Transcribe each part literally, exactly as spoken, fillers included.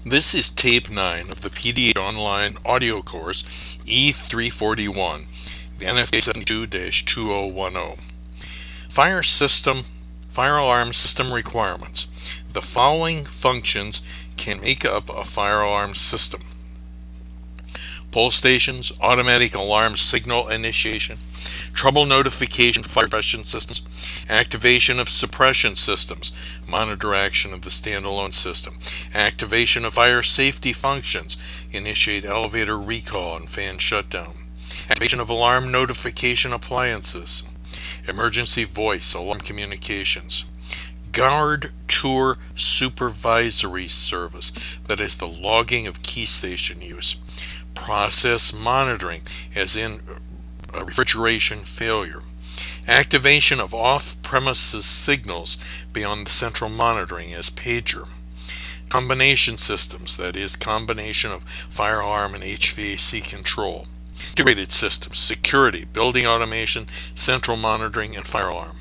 This is tape nine of the P D H Online audio course E three forty-one, the N F P A seventy-two dash two thousand ten. Fire system, fire alarm system requirements. The following functions can make up a fire alarm system: pull stations, automatic alarm signal initiation, trouble notification for fire suppression systems, activation of suppression systems, monitor action of the standalone system, activation of fire safety functions, initiate elevator recall and fan shutdown, activation of alarm notification appliances, emergency voice alarm communications, guard tour supervisory service, that is the logging of key station use, process monitoring, as in refrigeration failure, activation of off-premises signals beyond the central monitoring as pager, combination systems, that is combination of fire alarm and H V A C control, integrated systems, security, building automation, central monitoring, and fire alarm.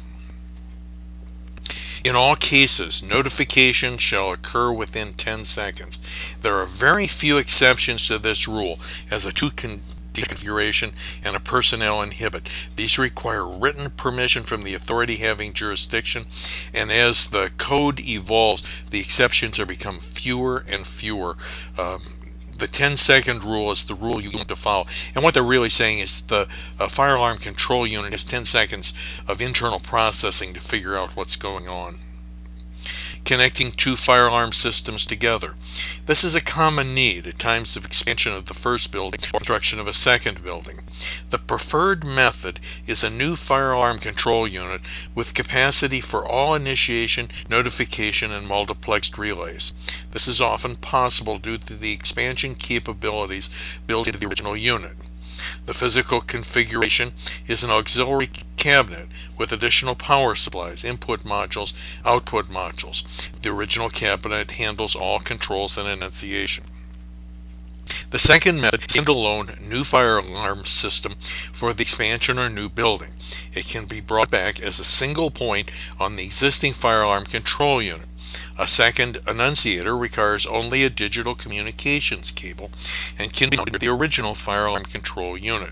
In all cases, notification shall occur within ten seconds. There are very few exceptions to this rule, as a two configuration and a personnel inhibit. These require written permission from the authority having jurisdiction, and as the code evolves, the exceptions are become fewer and fewer. Um, the ten second rule is the rule you want to follow, and what they're really saying is the uh, fire alarm control unit has ten seconds of internal processing to figure out what's going on. Connecting two fire alarm systems together. This is a common need at times of expansion of the first building or construction of a second building. The preferred method is a new fire alarm control unit with capacity for all initiation, notification, and multiplexed relays. This is often possible due to the expansion capabilities built into the original unit. The physical configuration is an auxiliary cabinet with additional power supplies, input modules, output modules. The original cabinet handles all controls and enunciation. The second method is a standalone new fire alarm system for the expansion or new building. It can be brought back as a single point on the existing fire alarm control unit. A second enunciator requires only a digital communications cable and can be mounted to the original fire alarm control unit.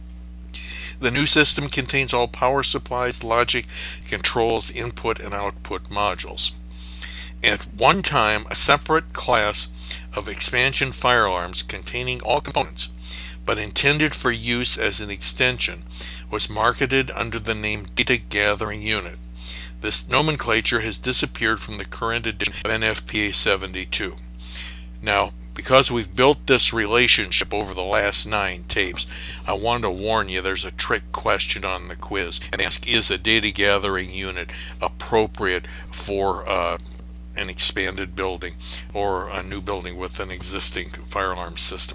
The new system contains all power supplies, logic, controls, input, and output modules. At one time, a separate class of expansion fire alarms containing all components, but intended for use as an extension, was marketed under the name Data Gathering Unit. This nomenclature has disappeared from the current edition of N F P A seventy-two. Now, because we've built this relationship over the last nine tapes, I want to warn you there's a trick question on the quiz and ask, is a data gathering unit appropriate for uh, an expanded building or a new building with an existing fire alarm system?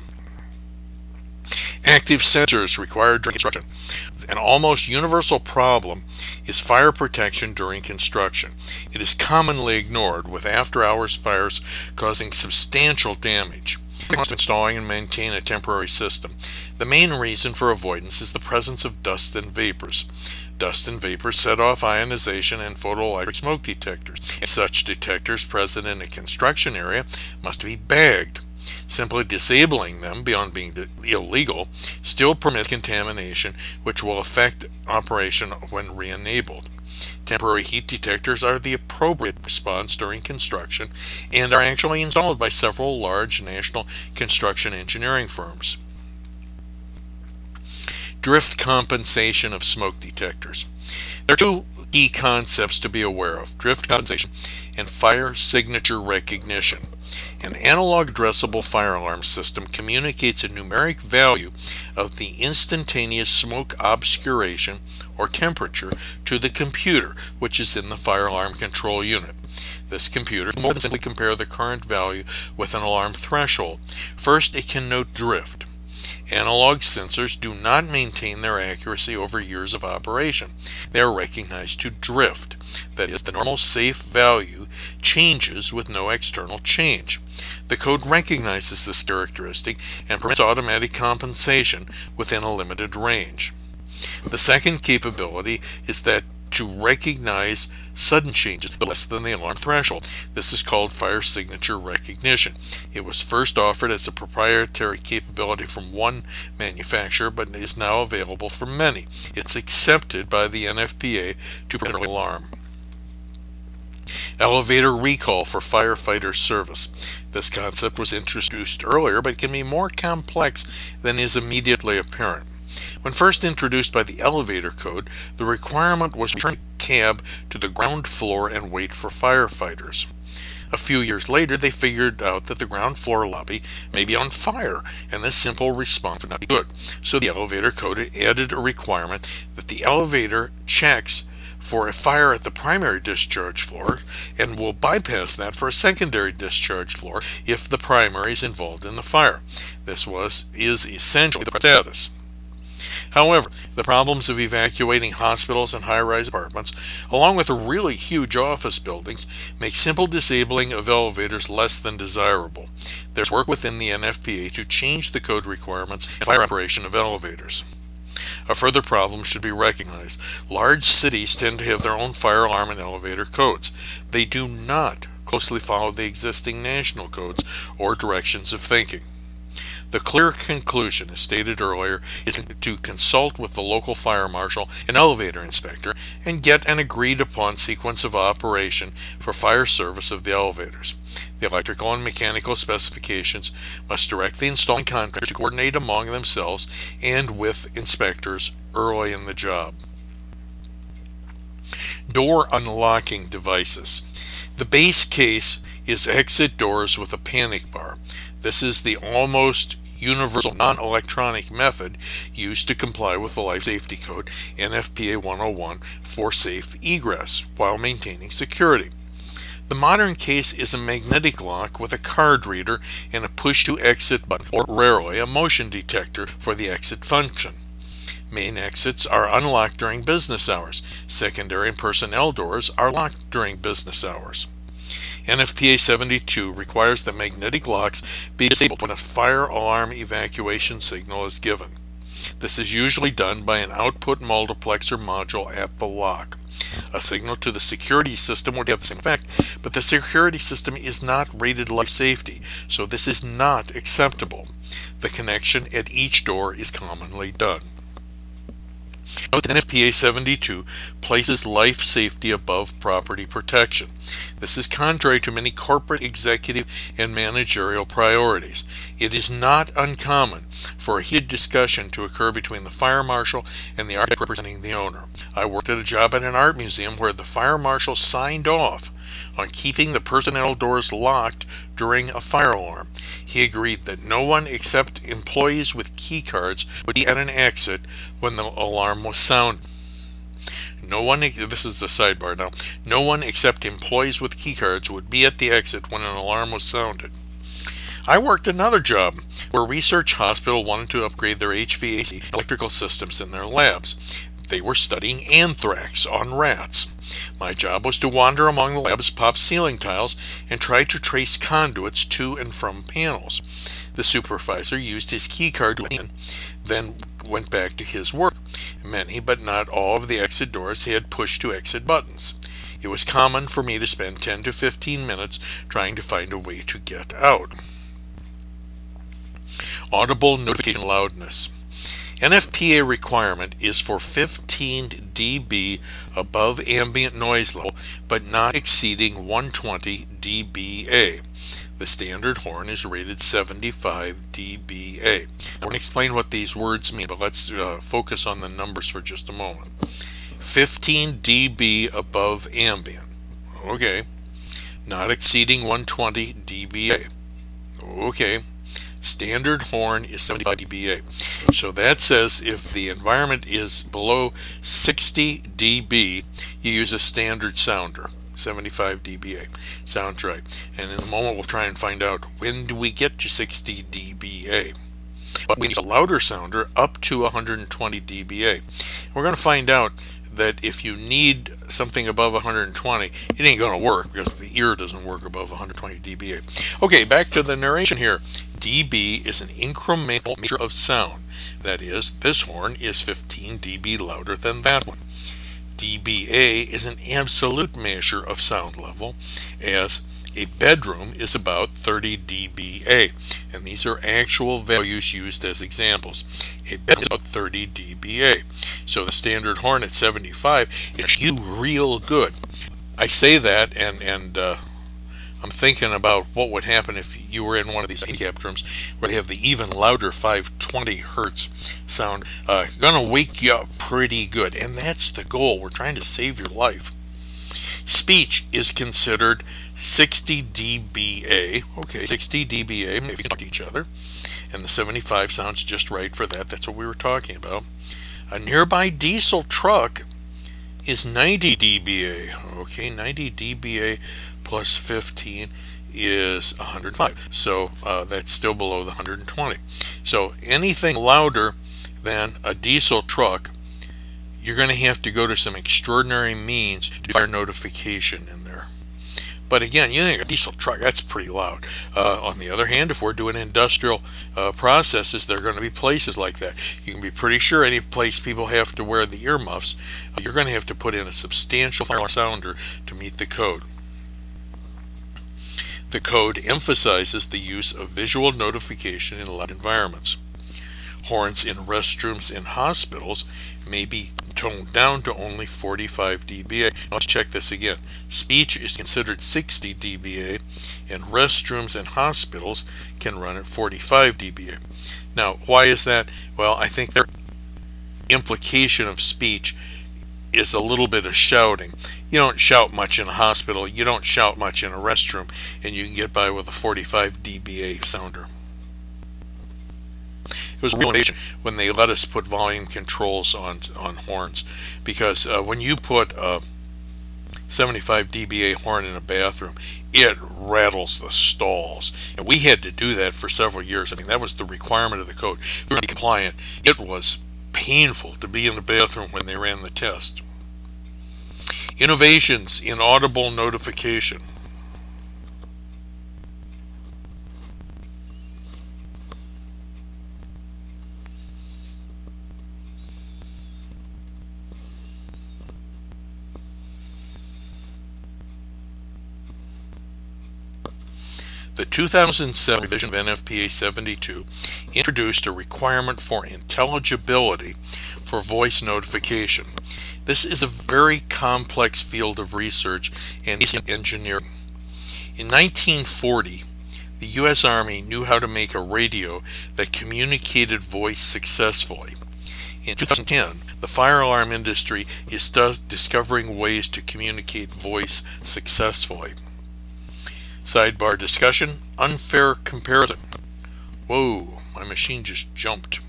Active sensors required during construction. An almost universal problem is fire protection during construction. It is commonly ignored, with after-hours fires causing substantial damage. Installing and maintain a temporary system. The main reason for avoidance is the presence of dust and vapors. Dust and vapors set off ionization and photoelectric smoke detectors, and such detectors present in a construction area must be bagged. Simply disabling them, beyond being illegal, still permits contamination, which will affect operation when re-enabled. Temporary heat detectors are the appropriate response during construction and are actually installed by several large national construction engineering firms. Drift compensation of smoke detectors. There are two key concepts to be aware of: drift compensation and fire signature recognition. An analog addressable fire alarm system communicates a numeric value of the instantaneous smoke obscuration or temperature to the computer, which is in the fire alarm control unit. This computer can more than simply compare the current value with an alarm threshold. First, it can note drift. Analog sensors do not maintain their accuracy over years of operation. They are recognized to drift. That is, the normal safe value changes with no external change. The code recognizes this characteristic and permits automatic compensation within a limited range. The second capability is that to recognize sudden changes less than the alarm threshold. This is called fire signature recognition. It was first offered as a proprietary capability from one manufacturer, but is now available from many. It's accepted by the N F P A to prevent an alarm. Elevator recall for firefighter service. This concept was introduced earlier, but can be more complex than is immediately apparent. When first introduced by the elevator code, the requirement was to return the cab to the ground floor and wait for firefighters. A few years later, they figured out that the ground floor lobby may be on fire, and this simple response would not be good. So the elevator code added a requirement that the elevator checks for a fire at the primary discharge floor and will bypass that for a secondary discharge floor if the primary is involved in the fire. This was is essentially the status. However, the problems of evacuating hospitals and high-rise apartments, along with the really huge office buildings, make simple disabling of elevators less than desirable. There's work within the N F P A to change the code requirements and fire operation of elevators. A further problem should be recognized. Large cities tend to have their own fire alarm and elevator codes. They do not closely follow the existing national codes or directions of thinking. The clear conclusion, as stated earlier, is to consult with the local fire marshal and elevator inspector and get an agreed upon sequence of operation for fire service of the elevators. The electrical and mechanical specifications must direct the installing contractors to coordinate among themselves and with inspectors early in the job. Door unlocking devices. The base case is exit doors with a panic bar. This is the almost universal non-electronic method used to comply with the Life Safety Code N F P A one oh one for safe egress while maintaining security. The modern case is a magnetic lock with a card reader and a push-to-exit button, or rarely a motion detector for the exit function. Main exits are unlocked during business hours. Secondary and personnel doors are locked during business hours. N F P A seventy-two requires that magnetic locks be disabled when a fire alarm evacuation signal is given. This is usually done by an output multiplexer module at the lock. A signal to the security system would have the same effect, but the security system is not rated life safety, so this is not acceptable. The connection at each door is commonly done. Note that N F P A seventy-two places life safety above property protection. This is contrary to many corporate, executive, and managerial priorities. It is not uncommon for a heated discussion to occur between the fire marshal and the architect representing the owner. I worked at a job at an art museum where the fire marshal signed off on keeping the personnel doors locked during a fire alarm. He agreed that no one except employees with key cards would be at an exit when the alarm was sounded. No one, this is the sidebar now, no one except employees with key cards would be at the exit when an alarm was sounded. I worked another job where a research hospital wanted to upgrade their H V A C electrical systems in their labs. They were studying anthrax on rats. My job was to wander among the lab's pop ceiling tiles and try to trace conduits to and from panels. The supervisor used his key card to let in, then went back to his work. Many, but not all, of the exit doors had push-to-exit buttons. It was common for me to spend ten to fifteen minutes trying to find a way to get out. Audible notification loudness. N F P A requirement is for fifteen D B above ambient noise level, but not exceeding one hundred twenty D B A. The standard horn is rated seventy-five D B A. I'm going to explain what these words mean, but let's uh, focus on the numbers for just a moment. fifteen D B above ambient. Okay. Not exceeding one hundred twenty D B A. Okay. Standard horn is seventy-five D B A. So that says if the environment is below sixty D B, you use a standard sounder. seventy-five D B A. Sounds right. And in a moment we'll try and find out when do we get to sixty D B A. But we use a louder sounder up to one hundred twenty D B A. We're going to find out that if you need something above one hundred twenty, it ain't going to work because the ear doesn't work above one hundred twenty D B A. Okay, back to the narration here. D B is an incremental measure of sound. That is, this horn is fifteen D B louder than that one. D B A is an absolute measure of sound level, as a bedroom is about thirty D B A, and these are actual values used as examples. A bedroom is about thirty D B A, so the standard horn at seventy-five is you real good. I say that, and and uh, I'm thinking about what would happen if you were in one of these handicapped rooms where they have the even louder five twenty hertz sound. Uh, gonna wake you up pretty good, and that's the goal. We're trying to save your life. Speech is considered sixty D B A. Okay, sixty D B A if you can talk to each other, and the seventy-five sounds just right for that. That's what we were talking about. A nearby diesel truck is ninety D B A. Okay, ninety D B A plus fifteen is one hundred five. So uh, that's still below the one hundred twenty. So anything louder than a diesel truck, you're going to have to go to some extraordinary means to fire notification in there. But again, you think a diesel truck, that's pretty loud. Uh, on the other hand, if we're doing industrial uh, processes, there are going to be places like that. You can be pretty sure any place people have to wear the earmuffs, uh, you're going to have to put in a substantial fire alarm sounder to meet the code. The code emphasizes the use of visual notification in loud environments. Horns in restrooms and hospitals may be toned down to only forty-five D B A. Let's check this again. Speech is considered sixty D B A, and restrooms and hospitals can run at forty-five D B A. Now, why is that? Well, I think their implication of speech is a little bit of shouting. You don't shout much in a hospital, you don't shout much in a restroom, and you can get by with a forty-five D B A sounder. It was a real innovation when they let us put volume controls on on horns, because uh, when you put a seventy-five D B A horn in a bathroom, it rattles the stalls, and we had to do that for several years. I mean, that was the requirement of the code. If we were to be compliant, it was painful to be in the bathroom when they ran the test. Innovations in audible notification. The two thousand seven revision of N F P A seventy-two introduced a requirement for intelligibility for voice notification. This is a very complex field of research and engineering. In nineteen forty, the U S Army knew how to make a radio that communicated voice successfully. In two thousand ten, the fire alarm industry is discovering ways to communicate voice successfully. Sidebar discussion, unfair comparison. Whoa, my machine just jumped.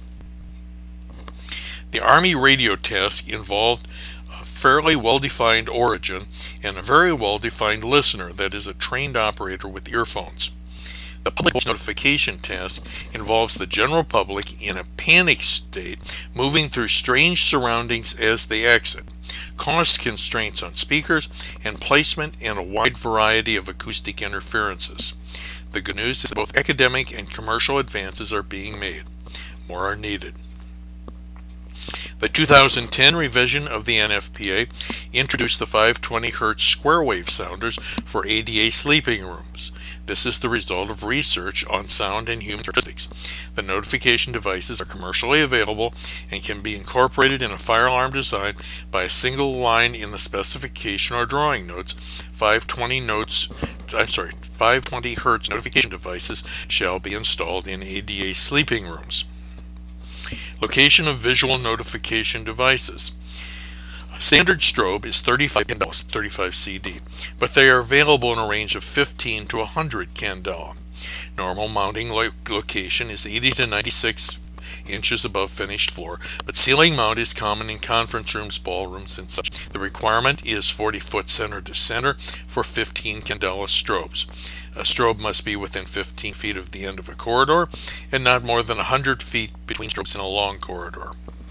The Army radio task involved a fairly well-defined origin and a very well-defined listener, that is, a trained operator with earphones. The public voice notification task involves the general public in a panic state, moving through strange surroundings as they exit. Cost constraints on speakers, and placement and a wide variety of acoustic interferences. The good news is that both academic and commercial advances are being made. More are needed. The two thousand ten revision of the N F P A introduced the five twenty hertz square wave sounders for A D A sleeping rooms. This is the result of research on sound and human characteristics. The notification devices are commercially available and can be incorporated in a fire alarm design by a single line in the specification or drawing notes. five twenty notes, I'm sorry, five twenty hertz notification devices shall be installed in A D A sleeping rooms. Location of visual notification devices. Standard strobe is thirty-five candela, thirty-five C D, but they are available in a range of fifteen to one hundred candela. Normal mounting lo- location is eighty to ninety-six inches above finished floor, but ceiling mount is common in conference rooms, ballrooms, and such. The requirement is forty foot center to center for fifteen candela strobes. A strobe must be within fifteen feet of the end of a corridor and not more than one hundred feet between strobes in a long corridor.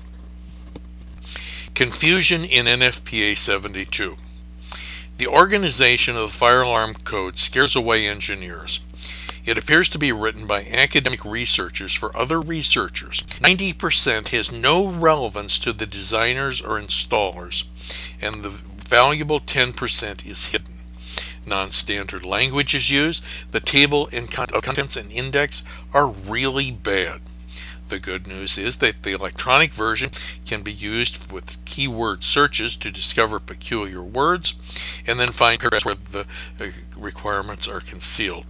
Confusion in N F P A seventy-two. The organization of the fire alarm code scares away engineers. It appears to be written by academic researchers for other researchers. ninety percent has no relevance to the designers or installers. and the valuable ten percent is hidden. Non-standard language is used. The table and contents and index are really bad. The good news is that the electronic version can be used with keyword searches to discover peculiar words and then find paragraphs where the requirements are concealed.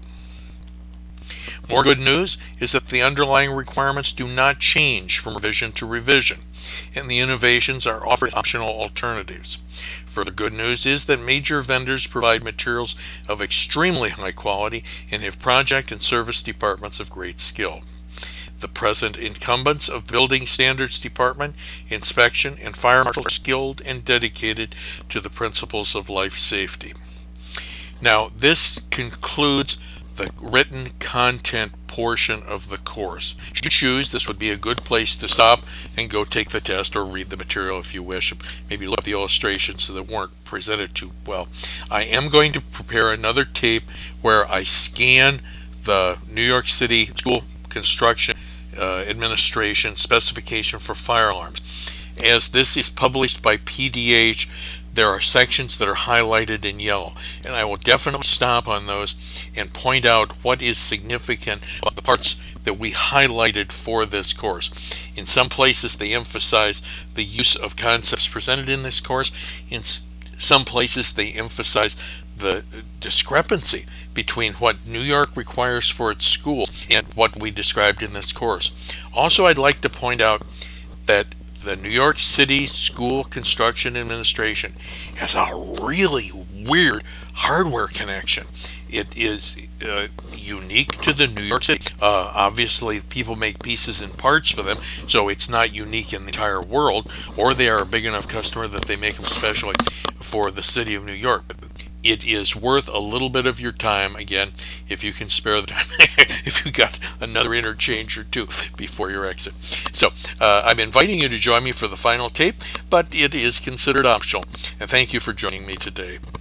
More good news is that the underlying requirements do not change from revision to revision, and the innovations are offered as optional alternatives. Further good news is that major vendors provide materials of extremely high quality and have project and service departments of great skill. The present incumbents of Building Standards Department, Inspection, and Fire Marshal are skilled and dedicated to the principles of life safety. Now, this concludes the written content portion of the course. If you choose, this would be a good place to stop and go take the test or read the material if you wish. Maybe look at the illustrations that weren't presented too well. I am going to prepare another tape where I scan the New York City School Construction uh, Administration specification for fire alarms. As this is published by P D H, there are sections that are highlighted in yellow, and I will definitely stop on those and point out what is significant about the parts that we highlighted for this course. In some places they emphasize the use of concepts presented in this course. In some places they emphasize the discrepancy between what New York requires for its schools and what we described in this course. Also, I'd like to point out that the New York City School Construction Administration has a really weird hardware connection. It is uh, unique to the New York City. Uh, obviously, people make pieces and parts for them, so it's not unique in the entire world, or they are a big enough customer that they make them specially for the city of New York. It is worth a little bit of your time, again, if you can spare the time, if you got another interchange or two before your exit. So uh, I'm inviting you to join me for the final tape, but it is considered optional. And thank you for joining me today.